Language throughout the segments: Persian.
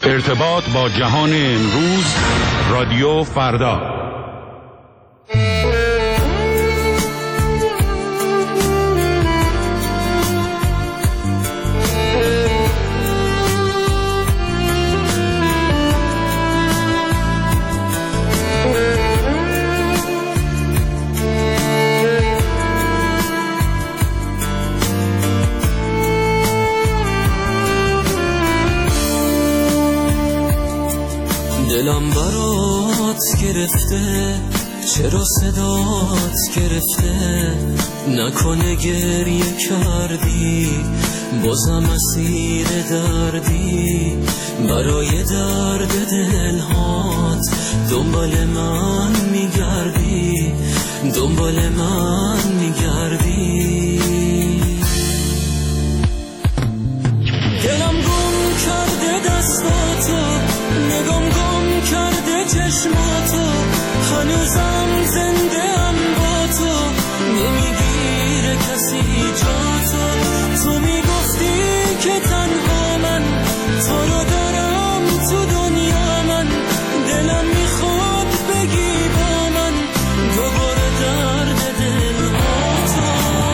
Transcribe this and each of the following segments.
ارتباط با جهان امروز، رادیو فردا. دلم برات گرفته، چرا صدات گرفته؟ نکنه گریه کردی، بازم اسیر دردی. برای درد دلهات دنبال من میگردی، دنبال من میگردی. دلم گم کرده دستاتو، نگام گم کرده چشماتو، هنوزم زنده ام با تو، نمیگیره کسی جاتو. تو میگفتی که تنها من تو رو دارم تو دنیا، من دلم میخواد بگی با من دوباره درد دلهاتو.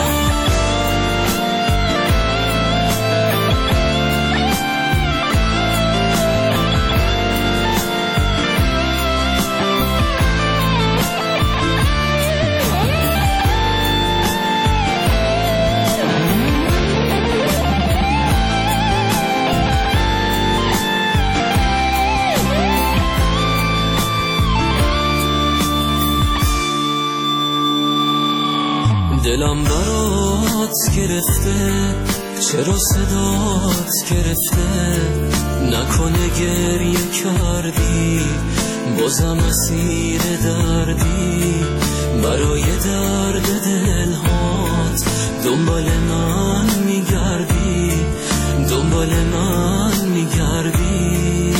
دلم برات گرفته، چرا صدات گرفته؟ نکنه گریه کردی، بازم اسیر دردی. برای درد دلهات دنبال من میگردی، دنبال من میگردی.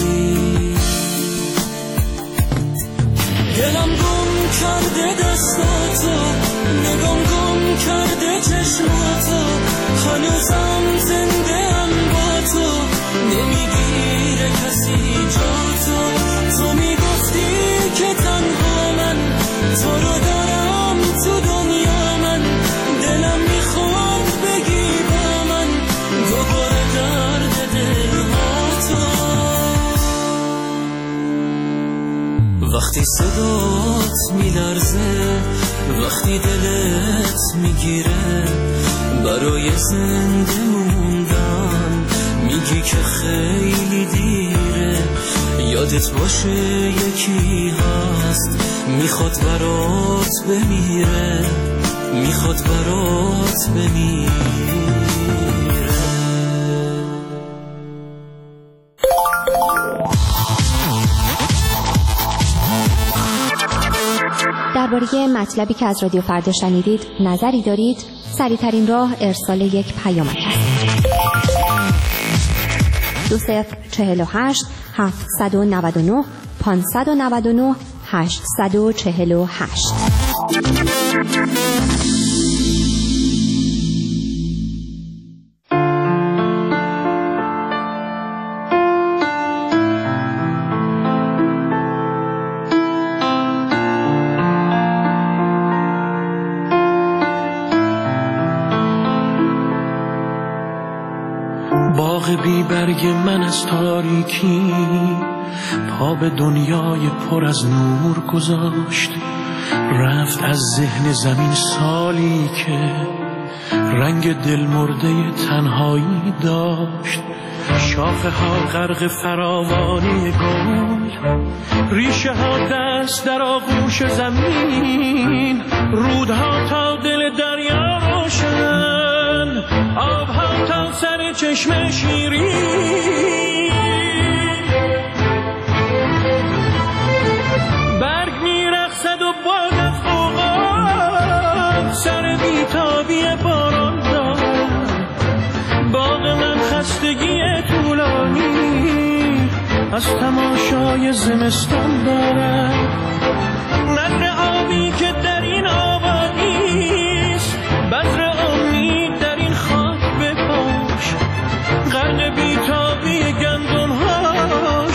دلم گم کرده دستاتو، نگام گم کرده چشماتو، هنوزم زنده ام با تو، نمیگیره کسی جاتو. تو میگفتی که تنها من تو رو دارم تو دنیا، من دلم میخواد بگی با من دوباره درد دلهاتو. وقتی صدات میلرزه، وقتی دلت میگیره، برای زنده موندن میگی که خیلی دیره. یادت باشه یکی هست میخواد برات بمیره، میخواد برات بمیره. درباره مطلبی که از رادیو فردا شنیدید نظری دارید؟ سریع‌ترین راه ارسال یک پیامک است. 2048 799 599 848. باغ بی برگ من از تاریکی، پا به دنیای پر از نور گذاشت. رفت از ذهن زمین سالی که رنگ دل مرده تنهایی داشت. شاخه ها غرق فراوانی گل، ریشه ها دست در آغوش زمین. رودها تا دل دریا روشن، آبها تا سر چشم شیرین. برگ میرقصد و باد از غوغا، سر بیتابی باران دارد. باغ من خستگی طولانی از تماشای زمستان دارد. نهر آبی که در این آبادیست، بذر امید در این خاک بپاش. غرق بیتابی گندم ها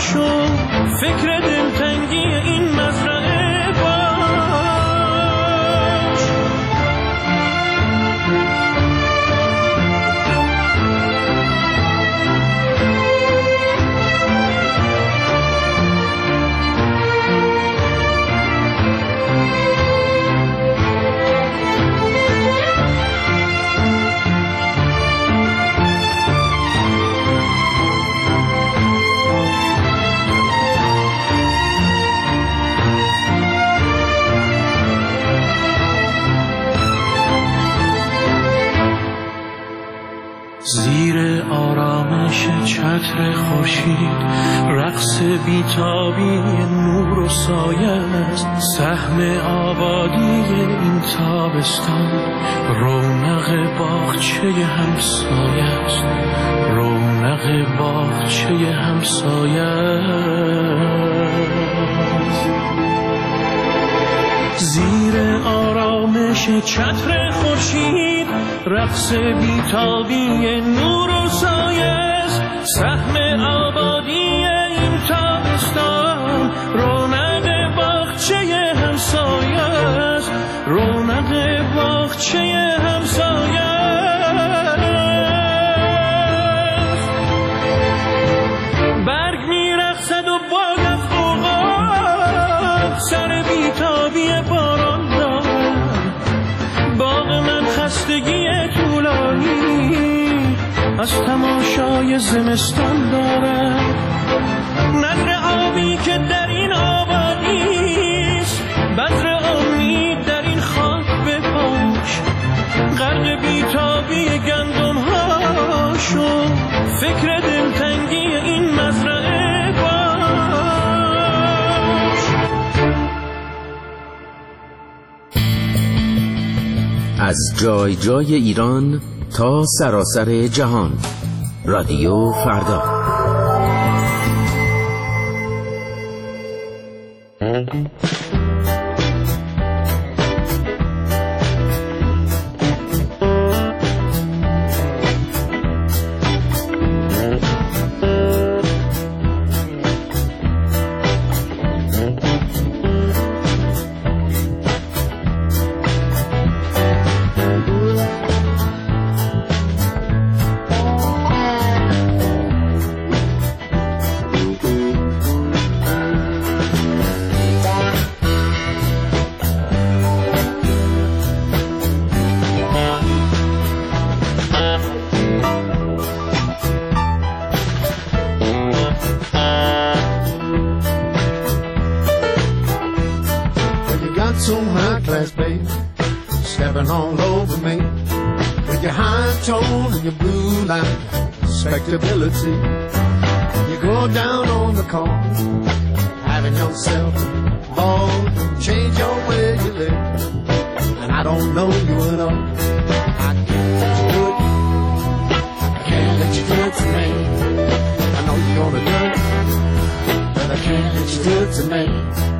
خورشید رقص بیتابی نور و سایه است، سهم آبادی این تابستان رونق باغچه همسایه است، رونق باغچه همسایه است. زیر آرامش چتر خورشید رقص بیتابی نور و سایه است، سهم آبادی این تابستان رونق باغچه همسایه است، رونق باغچه همسایه است. برگ میرقصد و باد از غوغا سر بیتابی باران دارد، باغ من خستگی طولانی از تماشای زمستان دارد. نظر آبی که در این آبادیست، بذر امید در این خاک بپاش، غرق بیتابی گندم ها شو، فکر دلتنگی این مزرعه باش. از جای جای ایران تا سراسر جهان، رادیو فردا. So high class, babe, stepping all over me with your high tone and your blue line respectability. You go down on the corner, having yourself a ball, change your way you live, and I don't know you at all. I can't let you do it. I can't let you do it to me. I know you're gonna do it, but I can't let you do it to me.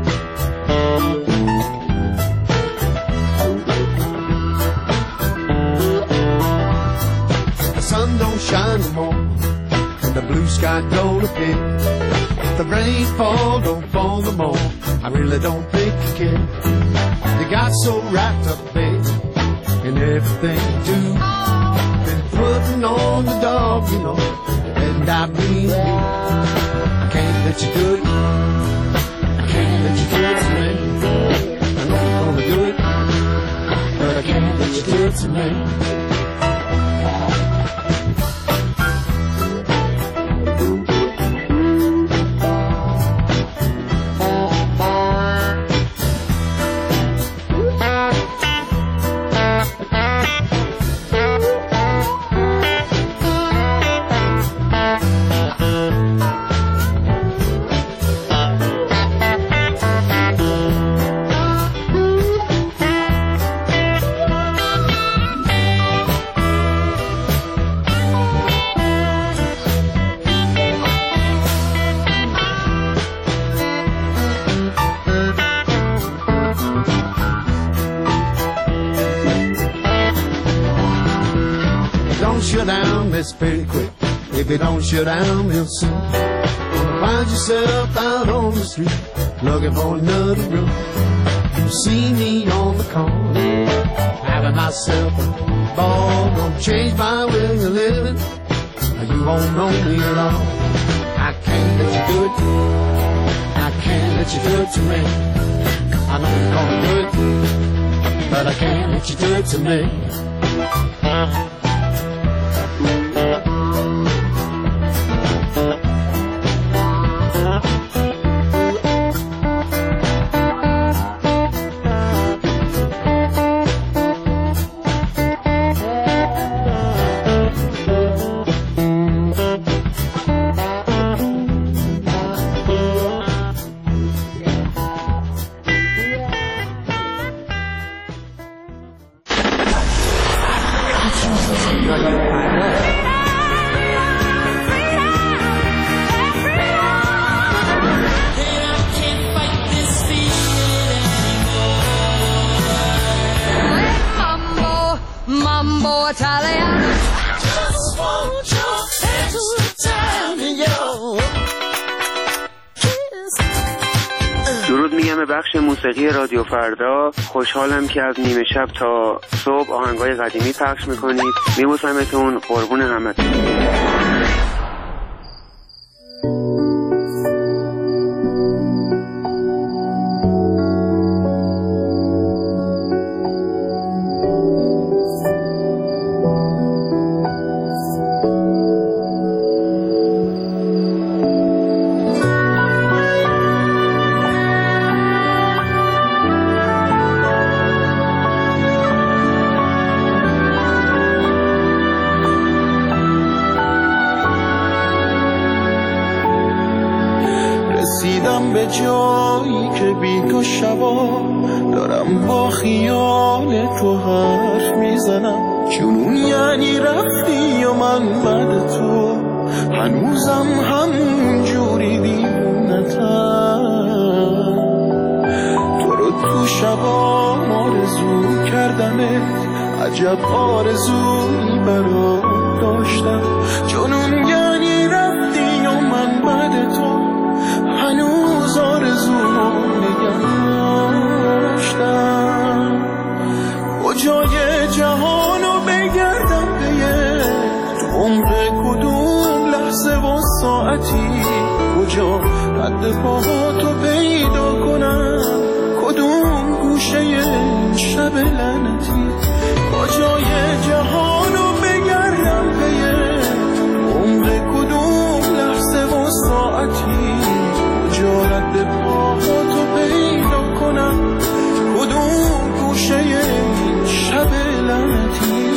Sun don't shine no more, and the blue sky don't appear. The rainfall don't fall no more, I really don't think you care. You got so wrapped up, baby, in everything you do. Been putting on the dog, you know, and I mean you. I can't let you do it. I can't let you do it to me. I know you're gonna do it, but I can't let you do it to me. Shut down this pretty quick. If you don't shut down real soon, gonna find yourself out on the street looking for another room. You see me on the corner, having myself a ball, gonna change my way of living. You won't know me at all. I can't let you do it. I can't let you do it to me. I know you're gonna do it, but I can't let you do it to me. شنیدن به بخش موسیقی رادیو فردا. خوشحالم که از نیمه شب تا صبح آهنگای قدیمی پخش میکنید. میبوسمتون، قربون همتون. رسیدم به جایی که بی تو شبا دارم با خیال تو حرف میزنم. جنون یعنی رفتی و من بعد تو هنوزم همون جوری دیوونتم. تو رو تو شبا آرزو کردمت، عجب آرزویی برات داشتم. جنون یعنی رفتی و من بعد تو هنوز آرزومو نگه داشتم. کجای جهانو بگردم به تو عمر کدوم لحظه و ساعتی، کجا رد پاهاتو پیدا کنم، کدوم گوشه شب لعنتی. کجای جهانو بگردم به عمر کدوم لحظه و ساعتی، کجا رد پاهاتو پیدا کنم، کدوم گوشه شب لعنتی.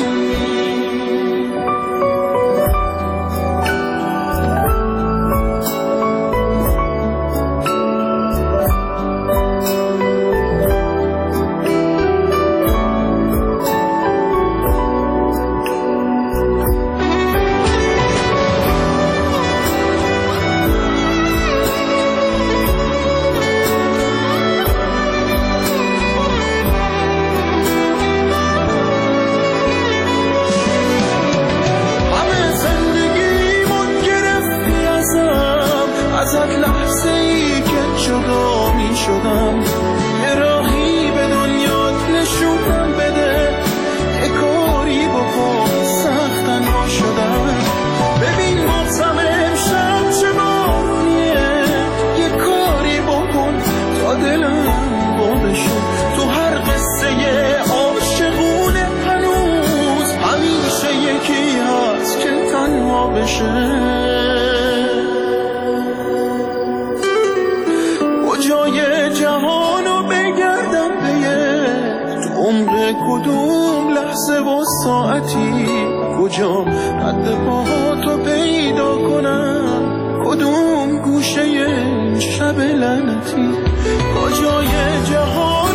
کجای جهانو بگردم به تو عمر کدوم لحظه و ساعتی، کجا رد پاهاتو پیدا کنم، کدوم گوشه شب لعنتی. کجای جهان